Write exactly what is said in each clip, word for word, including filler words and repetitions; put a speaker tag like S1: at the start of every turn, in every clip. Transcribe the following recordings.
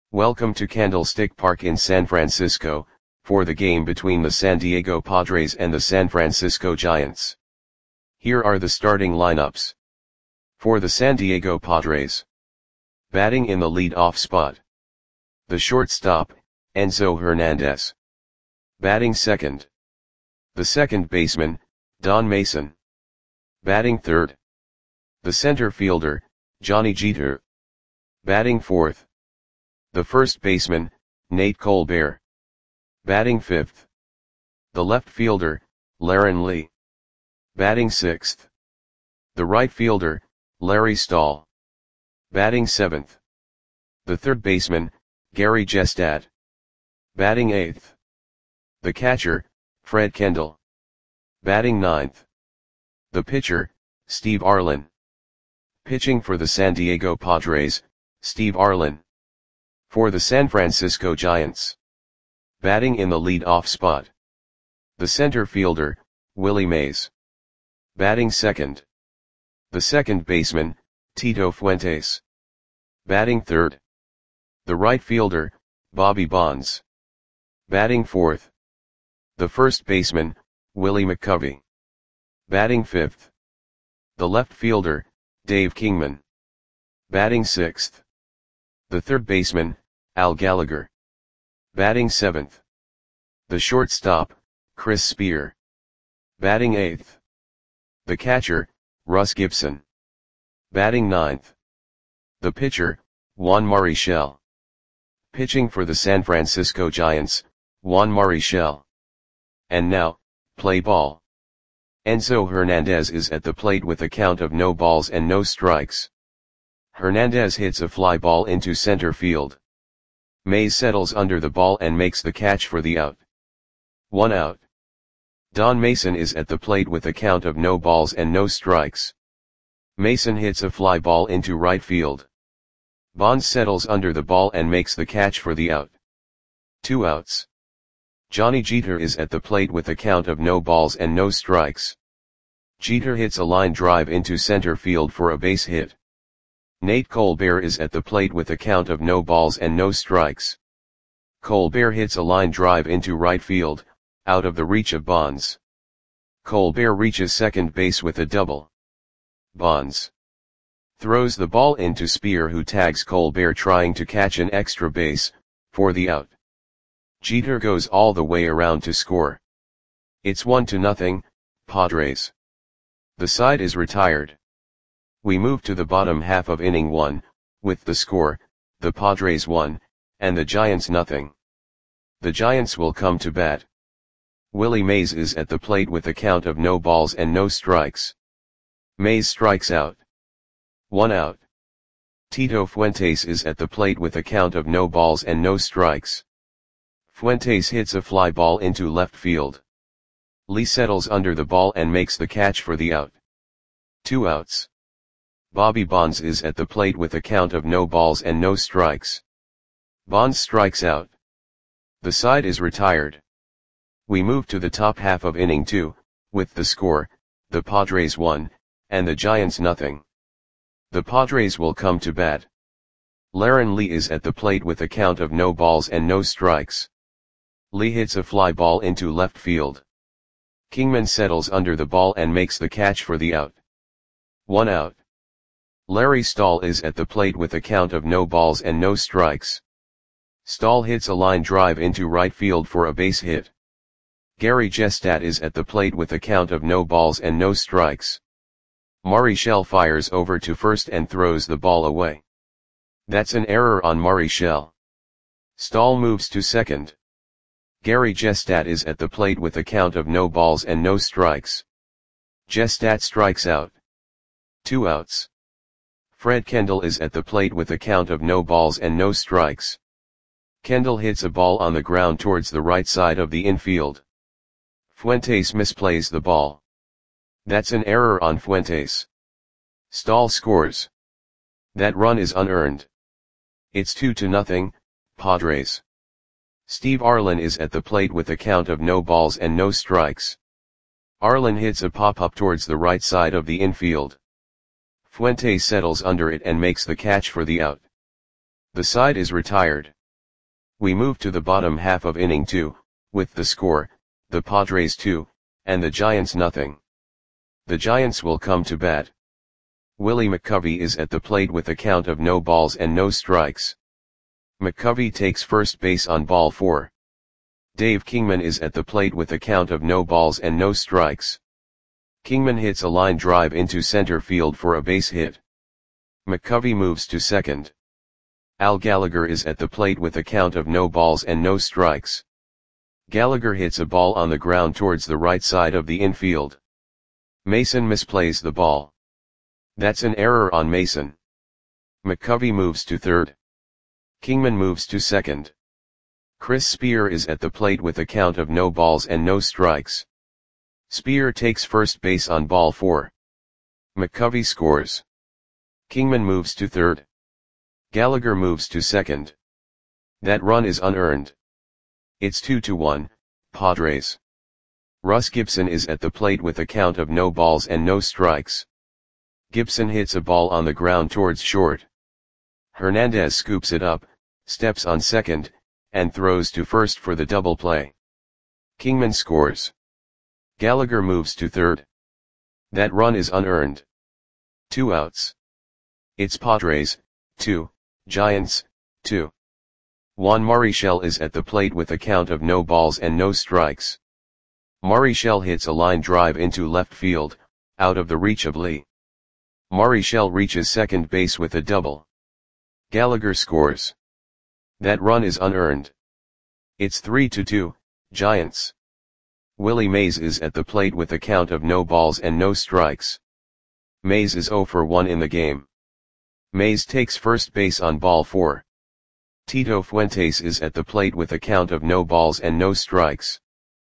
S1: Welcome to Candlestick Park in San Francisco, for the game between the San Diego Padres and the San Francisco Giants. Here are the starting lineups. For the San Diego Padres. Batting in the lead-off spot. The shortstop, Enzo Hernandez. Batting second. The second baseman, Don Mason. Batting third. The center fielder, Johnny Jeter. Batting fourth. The first baseman, Nate Colbert. Batting fifth. The left fielder, Laren Lee. Batting sixth. The right fielder, Larry Stahl. Batting seventh. The third baseman, Gary Jestad. Batting eighth. The catcher, Fred Kendall. Batting ninth. The pitcher, Steve Arlen. Pitching for the San Diego Padres, Steve Arlen. For the San Francisco Giants. Batting in the lead-off spot. The center fielder, Willie Mays. Batting second. The second baseman, Tito Fuentes. Batting third. The right fielder, Bobby Bonds. Batting fourth. The first baseman, Willie McCovey. Batting fifth. The left fielder, Dave Kingman. Batting sixth. The third baseman, Al Gallagher. Batting seventh. The shortstop, Chris Spear. Batting eighth. The catcher, Russ Gibson. Batting ninth. The pitcher, Juan Marichal. Pitching for the San Francisco Giants, Juan Marichal. And now, play ball. Enzo Hernandez is at the plate with a count of no balls and no strikes. Hernandez hits a fly ball into center field. Mays settles under the ball and makes the catch for the out. One out. Don Mason is at the plate with a count of no balls and no strikes. Mason hits a fly ball into right field. Bonds settles under the ball and makes the catch for the out. Two outs. Johnny Jeter is at the plate with a count of no balls and no strikes. Jeter hits a line drive into center field for a base hit. Nate Colbert is at the plate with a count of no balls and no strikes. Colbert hits a line drive into right field, out of the reach of Bonds. Colbert reaches second base with a double. Bonds throws the ball into Spear, who tags Colbert trying to catch an extra base, for the out. Jeter goes all the way around to score. It's one to nothing, Padres. The side is retired. We move to the bottom half of inning one, with the score, the Padres one, and the Giants nothing. The Giants will come to bat. Willie Mays is at the plate with a count of no balls and no strikes. Mays strikes out. One out. Tito Fuentes is at the plate with a count of no balls and no strikes. Fuentes hits a fly ball into left field. Lee settles under the ball and makes the catch for the out. Two outs. Bobby Bonds is at the plate with a count of no balls and no strikes. Bonds strikes out. The side is retired. We move to the top half of inning two, with the score, the Padres one, and the Giants nothing. The Padres will come to bat. Laren Lee is at the plate with a count of no balls and no strikes. Lee hits a fly ball into left field. Kingman settles under the ball and makes the catch for the out. One out. Larry Stahl is at the plate with a count of no balls and no strikes. Stahl hits a line drive into right field for a base hit. Gary Jestad is at the plate with a count of no balls and no strikes. Marichal fires over to first and throws the ball away. That's an error on Marichal. Stahl moves to second. Gary Jestad is at the plate with a count of no balls and no strikes. Jestad strikes out. Two outs. Fred Kendall is at the plate with a count of no balls and no strikes. Kendall hits a ball on the ground towards the right side of the infield. Fuentes misplays the ball. That's an error on Fuentes. Stahl scores. That run is unearned. It's two to nothing, Padres. Steve Arlen is at the plate with a count of no balls and no strikes. Arlen hits a pop-up towards the right side of the infield. Fuentes settles under it and makes the catch for the out. The side is retired. We move to the bottom half of inning two, with the score, the Padres two, and the Giants nothing. The Giants will come to bat. Willie McCovey is at the plate with a count of no balls and no strikes. McCovey takes first base on ball four. Dave Kingman is at the plate with a count of no balls and no strikes. Kingman hits a line drive into center field for a base hit. McCovey moves to second. Al Gallagher is at the plate with a count of no balls and no strikes. Gallagher hits a ball on the ground towards the right side of the infield. Mason misplays the ball. That's an error on Mason. McCovey moves to third. Kingman moves to second. Chris Spear is at the plate with a count of no balls and no strikes. Spear takes first base on ball four. McCovey scores. Kingman moves to third. Gallagher moves to second. That run is unearned. It's two to one, Padres. Russ Gibson is at the plate with a count of no balls and no strikes. Gibson hits a ball on the ground towards short. Hernandez scoops it up, steps on second, and throws to first for the double play. Kingman scores. Gallagher moves to third. That run is unearned. Two outs. It's Padres, two, Giants, two. Juan Marichal is at the plate with a count of no balls and no strikes. Marichal hits a line drive into left field, out of the reach of Lee. Marichal reaches second base with a double. Gallagher scores. That run is unearned. It's three to two, Giants. Willie Mays is at the plate with a count of no balls and no strikes. Mays is zero for one in the game. Mays takes first base on ball four. Tito Fuentes is at the plate with a count of no balls and no strikes.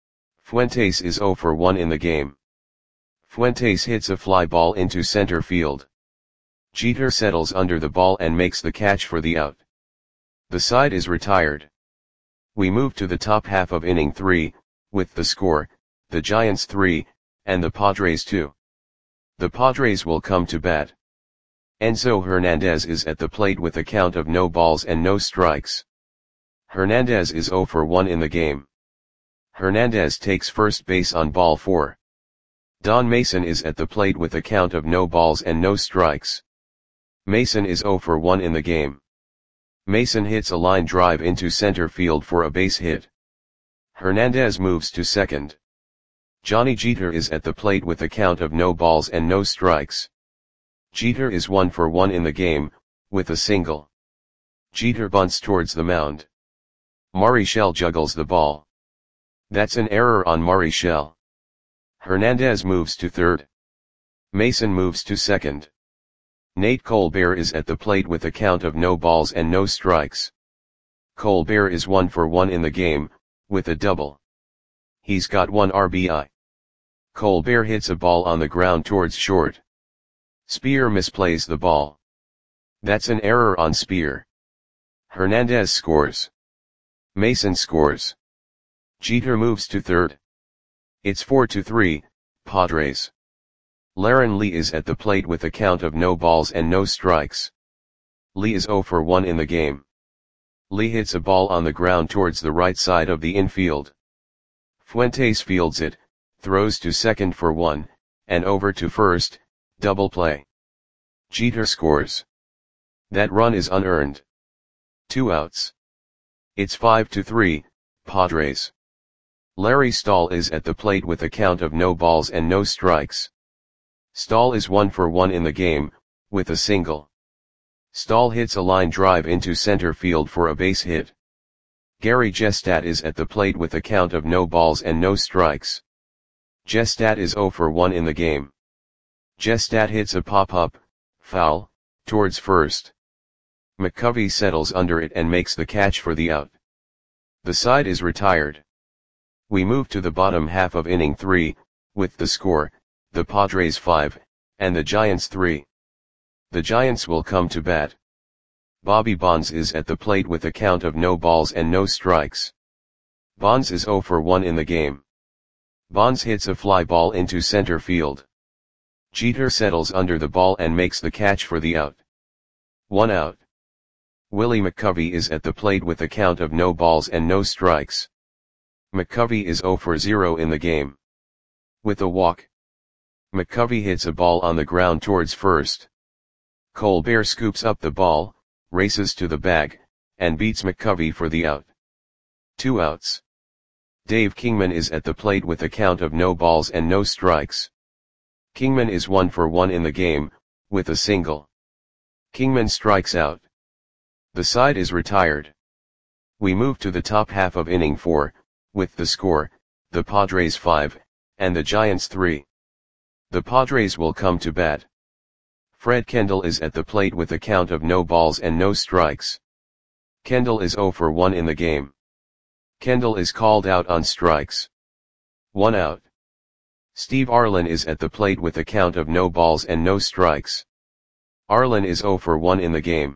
S1: Fuentes is zero for one in the game. Fuentes hits a fly ball into center field. Jeter settles under the ball and makes the catch for the out. The side is retired. We move to the top half of inning three, with the score, the Giants three, and the Padres two. The Padres will come to bat. Enzo Hernandez is at the plate with a count of no balls and no strikes. Hernandez is zero for one in the game. Hernandez takes first base on ball four. Don Mason is at the plate with a count of no balls and no strikes. Mason is zero for one in the game. Mason hits a line drive into center field for a base hit. Hernandez moves to second. Johnny Jeter is at the plate with a count of no balls and no strikes. Jeter is one for one in the game, with a single. Jeter bunts towards the mound. Marichal juggles the ball. That's an error on Marichal. Hernandez moves to third. Mason moves to second. Nate Colbert is at the plate with a count of no balls and no strikes. Colbert is one for one in the game, with a double. He's got one R B I. Colbert hits a ball on the ground towards short. Spear misplays the ball. That's an error on Spear. Hernandez scores. Mason scores. Jeter moves to third. It's four to three, Padres. Laren Lee is at the plate with a count of no balls and no strikes. Lee is zero for one in the game. Lee hits a ball on the ground towards the right side of the infield. Fuentes fields it, throws to second for one, and over to first, double play. Jeter scores. That run is unearned. Two outs. It's five to three, Padres. Larry Stahl is at the plate with a count of no balls and no strikes. Stahl is one for one in the game, with a single. Stahl hits a line drive into center field for a base hit. Gary Gestat is at the plate with a count of no balls and no strikes. Gestat is zero for one in the game. Gestat hits a pop-up, foul, towards first. McCovey settles under it and makes the catch for the out. The side is retired. We move to the bottom half of inning three, with the score, the Padres five, and the Giants three. The Giants will come to bat. Bobby Bonds is at the plate with a count of no balls and no strikes. Bonds is zero for one in the game. Bonds hits a fly ball into center field. Jeter settles under the ball and makes the catch for the out. One out. Willie McCovey is at the plate with a count of no balls and no strikes. McCovey is zero for zero in the game. With a walk, McCovey hits a ball on the ground towards first. Colbert scoops up the ball, races to the bag, and beats McCovey for the out. Two outs. Dave Kingman is at the plate with a count of no balls and no strikes. Kingman is one for one in the game, with a single. Kingman strikes out. The side is retired. We move to the top half of inning four, with the score, the Padres five, and the Giants three. The Padres will come to bat. Fred Kendall is at the plate with a count of no balls and no strikes. Kendall is zero for one in the game. Kendall is called out on strikes. One out. Steve Arlen is at the plate with a count of no balls and no strikes. Arlen is zero for one in the game.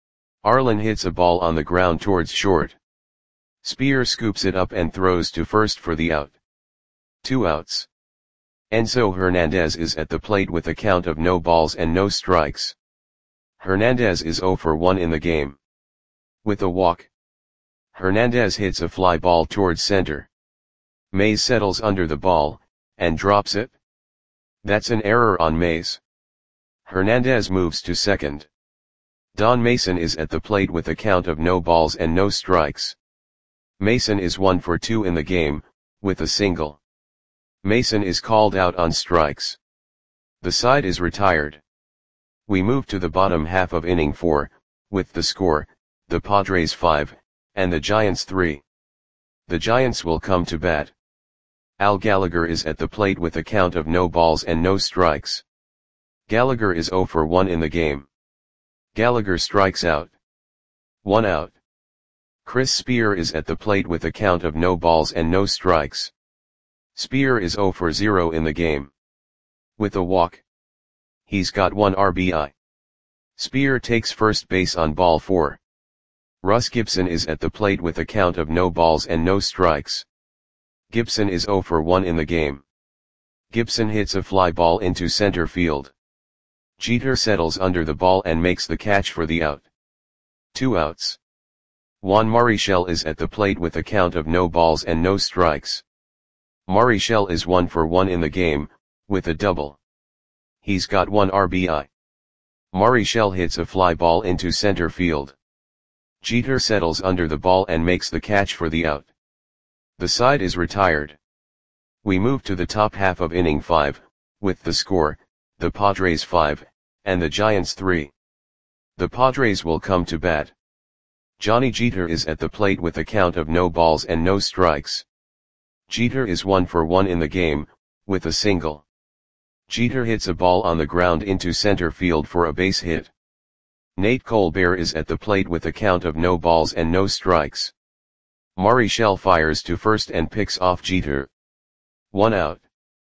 S1: Arlen hits a ball on the ground towards short. Spear scoops it up and throws to first for the out. Two outs. Enzo Hernandez is at the plate with a count of no balls and no strikes. Hernandez is zero for one in the game. With a walk, Hernandez hits a fly ball towards center. Mays settles under the ball, and drops it. That's an error on Mays. Hernandez moves to second. Don Mason is at the plate with a count of no balls and no strikes. Mason is one for two in the game, with a single. Mason is called out on strikes. The side is retired. We move to the bottom half of inning four, with the score, the Padres five, and the Giants three. The Giants will come to bat. Al Gallagher is at the plate with a count of no balls and no strikes. Gallagher is zero for one in the game. Gallagher strikes out. One out. Chris Spear is at the plate with a count of no balls and no strikes. Spear is zero for zero in the game. With a walk, he's got one R B I. Spear takes first base on ball four. Russ Gibson is at the plate with a count of no balls and no strikes. Gibson is zero for one in the game. Gibson hits a fly ball into center field. Jeter settles under the ball and makes the catch for the out. Two outs. Juan Marichal is at the plate with a count of no balls and no strikes. Marichal is one for one in the game, with a double. He's got one R B I. Marichal hits a fly ball into center field. Jeter settles under the ball and makes the catch for the out. The side is retired. We move to the top half of inning five, with the score, the Padres five, and the Giants three. The Padres will come to bat. Johnny Jeter is at the plate with a count of no balls and no strikes. Jeter is one for one in the game, with a single. Jeter hits a ball on the ground into center field for a base hit. Nate Colbert is at the plate with a count of no balls and no strikes. Marichal fires to first and picks off Jeter. One out.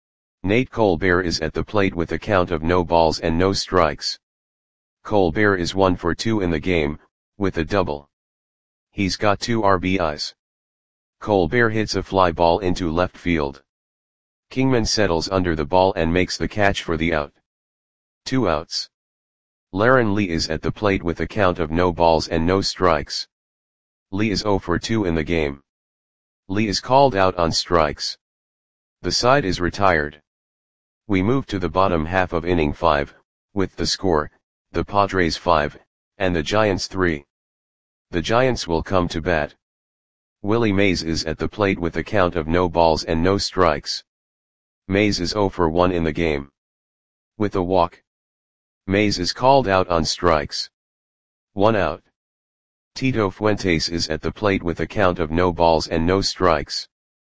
S1: Nate Colbert is at the plate with a count of no balls and no strikes. Colbert is one for two in the game, with a double. He's got two R B Is. Colbert hits a fly ball into left field. Kingman settles under the ball and makes the catch for the out. Two outs. Laren Lee is at the plate with a count of no balls and no strikes. Lee is zero for two in the game. Lee is called out on strikes. The side is retired. We move to the bottom half of inning five, with the score, the Padres five, and the Giants three. The Giants will come to bat. Willie Mays is at the plate with a count of no balls and no strikes. Mays is zero for one in the game. With a walk, Mays is called out on strikes. One out. Tito Fuentes is at the plate with a count of no balls and no strikes.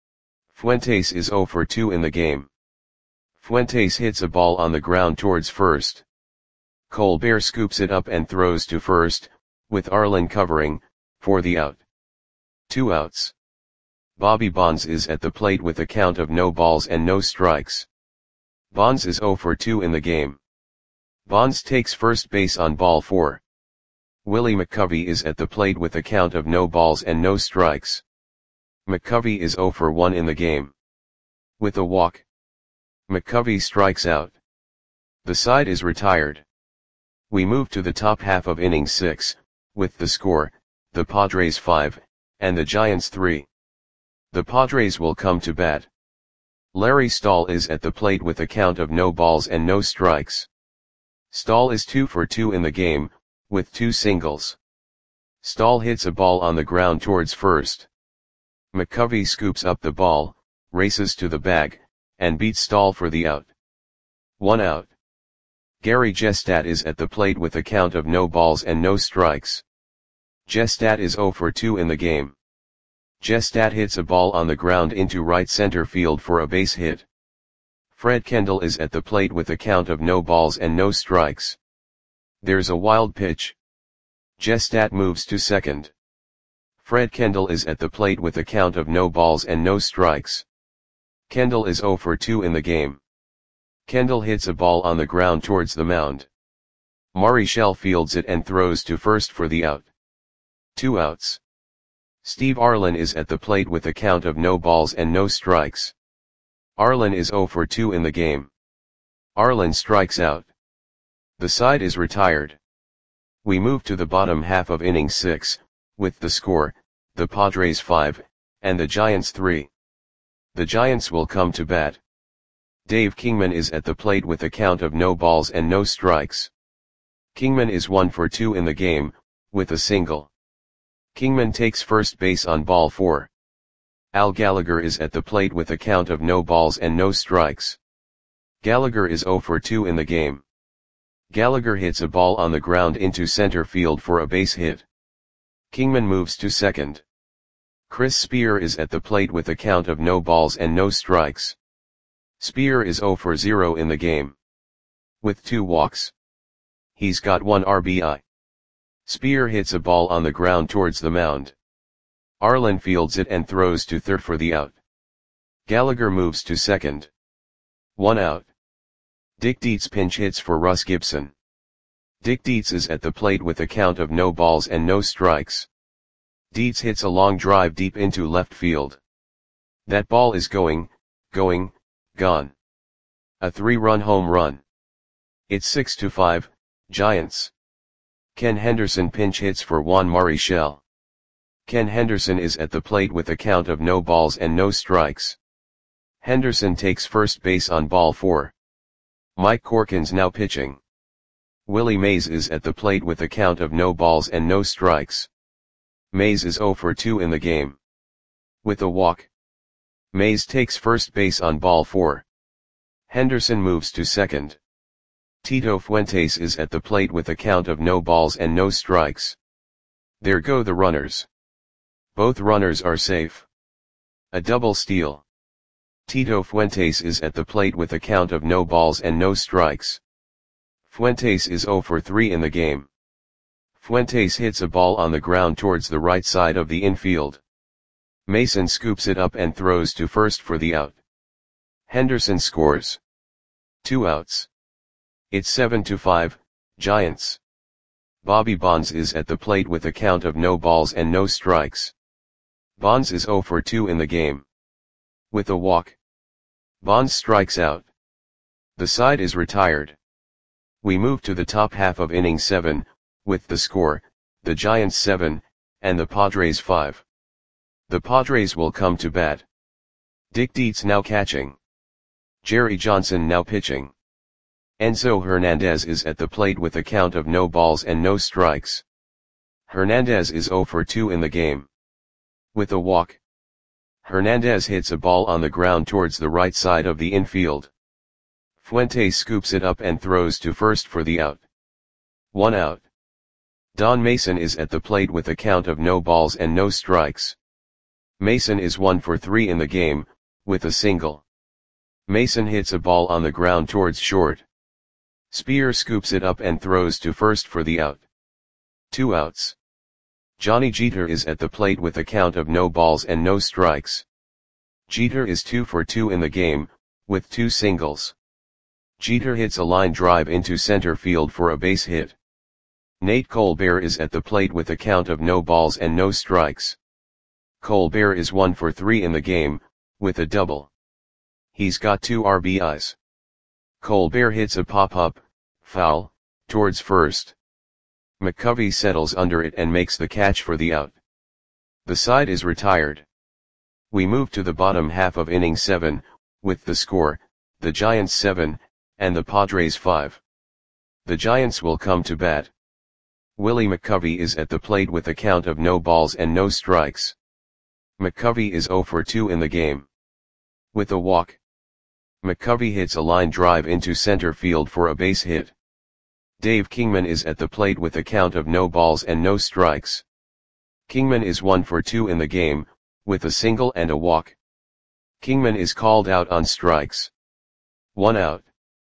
S1: Fuentes is zero for two in the game. Fuentes hits a ball on the ground towards first. Colbert scoops it up and throws to first, with Arlen covering, for the out. Two outs. Bobby Bonds is at the plate with a count of no balls and no strikes. Bonds is zero for two in the game. Bonds takes first base on ball four. Willie McCovey is at the plate with a count of no balls and no strikes. McCovey is zero for one in the game. With a walk, McCovey strikes out. The side is retired. We move to the top half of inning six, with the score, the Padres five, and the Giants three. The Padres will come to bat. Larry Stahl is at the plate with a count of no balls and no strikes. Stahl is two for two in the game, with two singles. Stahl hits a ball on the ground towards first. McCovey scoops up the ball, races to the bag, and beats Stahl for the out. One out. Gary Gestat is at the plate with a count of no balls and no strikes. Gestat is zero for two in the game. Gestat hits a ball on the ground into right center field for a base hit. Fred Kendall is at the plate with a count of no balls and no strikes. There's a wild pitch. Gestat moves to second. Fred Kendall is at the plate with a count of no balls and no strikes. Kendall is zero for two in the game. Kendall hits a ball on the ground towards the mound. Marichal fields it and throws to first for the out. Two outs. Steve Arlen is at the plate with a count of no balls and no strikes. Arlen is zero for two in the game. Arlen strikes out. The side is retired. We move to the bottom half of inning six, with the score, the Padres five, and the Giants three. The Giants will come to bat. Dave Kingman is at the plate with a count of no balls and no strikes. Kingman is one for two in the game, with a single. Kingman takes first base on ball four. Al Gallagher is at the plate with a count of no balls and no strikes. Gallagher is zero for two in the game. Gallagher hits a ball on the ground into center field for a base hit. Kingman moves to second. Chris Spear is at the plate with a count of no balls and no strikes. Spear is zero for zero in the game. With two walks. He's got one R B I. Spear hits a ball on the ground towards the mound. Arlen fields it and throws to third for the out. Gallagher moves to second. One out. Dick Dietz pinch hits for Russ Gibson. Dick Dietz is at the plate with a count of no balls and no strikes. Dietz hits a long drive deep into left field. That ball is going, going, gone. A three-run home run. It's six to five, Giants. Ken Henderson pinch hits for Juan Marichal. Ken Henderson is at the plate with a count of no balls and no strikes. Henderson takes first base on ball four. Mike Corkins now pitching. Willie Mays is at the plate with a count of no balls and no strikes. Mays is zero for two in the game. With a walk. Mays takes first base on ball four. Henderson moves to second. Tito Fuentes is at the plate with a count of no balls and no strikes. There go the runners. Both runners are safe. A double steal. Tito Fuentes is at the plate with a count of no balls and no strikes. Fuentes is zero for three in the game. Fuentes hits a ball on the ground towards the right side of the infield. Mason scoops it up and throws to first for the out. Henderson scores. Two outs. It's seven to five, Giants. Bobby Bonds is at the plate with a count of no balls and no strikes. Bonds is zero for two in the game. With a walk. Bonds strikes out. The side is retired. We move to the top half of inning seven, with the score, the Giants seven, and the Padres five. The Padres will come to bat. Dick Dietz now catching. Jerry Johnson now pitching. Enzo Hernandez is at the plate with a count of no balls and no strikes. Hernandez is zero for two in the game. With a walk. Hernandez hits a ball on the ground towards the right side of the infield. Fuentes scoops it up and throws to first for the out. One out. Don Mason is at the plate with a count of no balls and no strikes. Mason is one for three in the game, with a single. Mason hits a ball on the ground towards short. Spear scoops it up and throws to first for the out. Two outs. Johnny Jeter is at the plate with a count of no balls and no strikes. Jeter is two for two in the game, with two singles. Jeter hits a line drive into center field for a base hit. Nate Colbert is at the plate with a count of no balls and no strikes. Colbert is one for three in the game, with a double. He's got two R B Is. Colbert hits a pop-up, foul, towards first. McCovey settles under it and makes the catch for the out. The side is retired. We move to the bottom half of inning seven, with the score, the Giants seven, and the Padres five. The Giants will come to bat. Willie McCovey is at the plate with a count of no balls and no strikes. McCovey is oh for two in the game. With a walk, McCovey hits a line drive into center field for a base hit. Dave Kingman is at the plate with a count of no balls and no strikes. Kingman is one for two in the game, with a single and a walk. Kingman is called out on strikes. One out.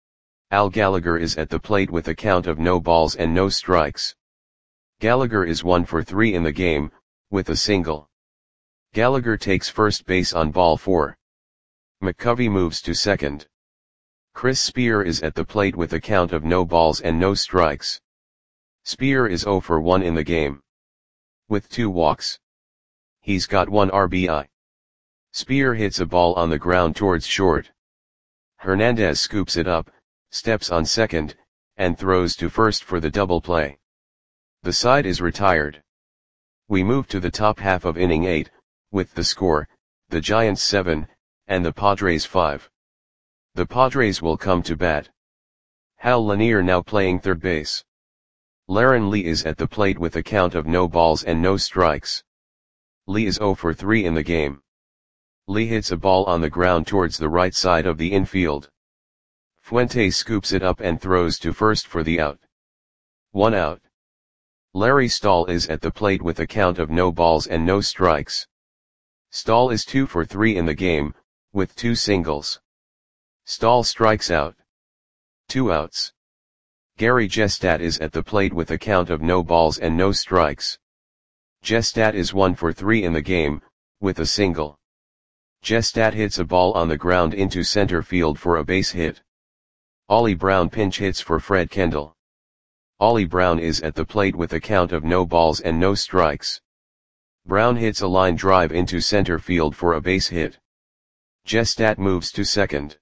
S1: Al Gallagher is at the plate with a count of no balls and no strikes. Gallagher is one for three in the game, with a single. Gallagher takes first base on ball four. McCovey moves to second. Chris Spear is at the plate with a count of no balls and no strikes. Spear is oh for one in the game. With two walks. He's got one R B I. Spear hits a ball on the ground towards short. Hernandez scoops it up, steps on second, and throws to first for the double play. The side is retired. We move to the top half of inning eight, with the score, the Giants seven, and the Padres five. The Padres will come to bat. Hal Lanier now playing third base. Laren Lee is at the plate with a count of no balls and no strikes. Lee is oh for three in the game. Lee hits a ball on the ground towards the right side of the infield. Fuentes scoops it up and throws to first for the out. One out. Larry Stahl is at the plate with a count of no balls and no strikes. Stahl is two for three in the game, with two singles. Stahl strikes out. Two outs. Gary Gestat is at the plate with a count of no balls and no strikes. Gestat is one for three in the game, with a single. Gestat hits a ball on the ground into center field for a base hit. Ollie Brown pinch hits for Fred Kendall. Ollie Brown is at the plate with a count of no balls and no strikes. Brown hits a line drive into center field for a base hit. Gestat moves to second.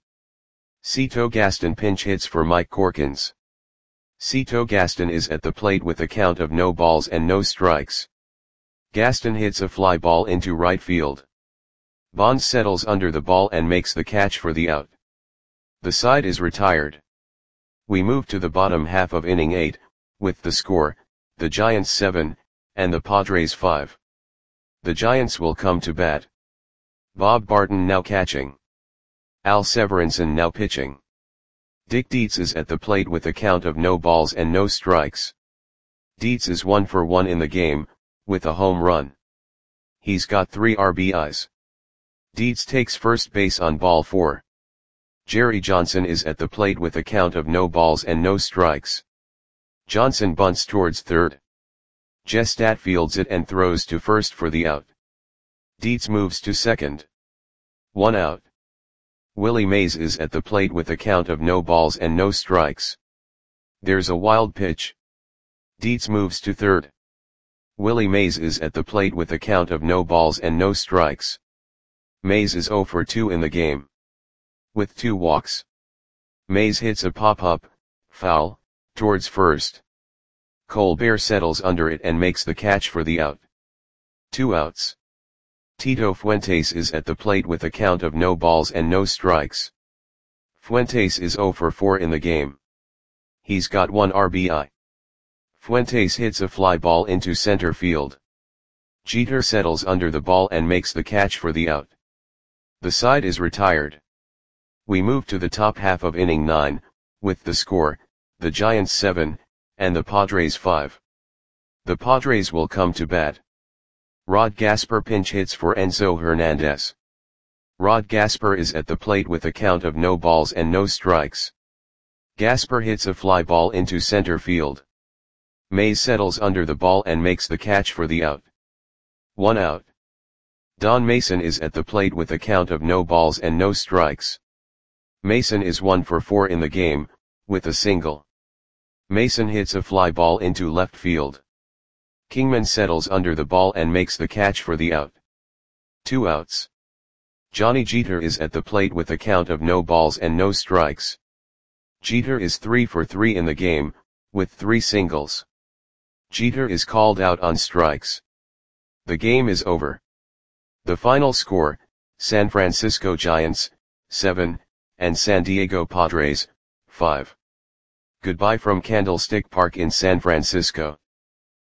S1: Cito Gaston pinch hits for Mike Corkins. Cito Gaston is at the plate with a count of no balls and no strikes. Gaston hits a fly ball into right field. Bonds settles under the ball and makes the catch for the out. The side is retired. We move to the bottom half of inning eight, with the score, the Giants seven, and the Padres five. The Giants will come to bat. Bob Barton now catching. Al Severinsen now pitching. Dick Dietz is at the plate with a count of no balls and no strikes. Dietz is one for one in the game, with a home run. He's got three R B Is. Dietz takes first base on ball four. Jerry Johnson is at the plate with a count of no balls and no strikes. Johnson bunts towards third. Gestat fields it and throws to first for the out. Dietz moves to second. One out. Willie Mays is at the plate with a count of no balls and no strikes. There's a wild pitch. Dietz moves to third. Willie Mays is at the plate with a count of no balls and no strikes. Mays is oh for two in the game. With two walks. Mays hits a pop-up, foul, towards first. Colbert settles under it and makes the catch for the out. Two outs. Tito Fuentes is at the plate with a count of no balls and no strikes. Fuentes is oh for four in the game. He's got one R B I. Fuentes hits a fly ball into center field. Jeter settles under the ball and makes the catch for the out. The side is retired. We move to the top half of inning nine, with the score, the Giants seven, and the Padres five. The Padres will come to bat. Rod Gasper pinch hits for Enzo Hernandez. Rod Gasper is at the plate with a count of no balls and no strikes. Gasper hits a fly ball into center field. Mays settles under the ball and makes the catch for the out. One out. Don Mason is at the plate with a count of no balls and no strikes. Mason is one for four in the game, with a single. Mason hits a fly ball into left field. Kingman settles under the ball and makes the catch for the out. Two outs. Johnny Jeter is at the plate with a count of no balls and no strikes. Jeter is three for three in the game, with three singles. Jeter is called out on strikes. The game is over. The final score, San Francisco Giants, seven, and San Diego Padres, five. Goodbye from Candlestick Park in San Francisco.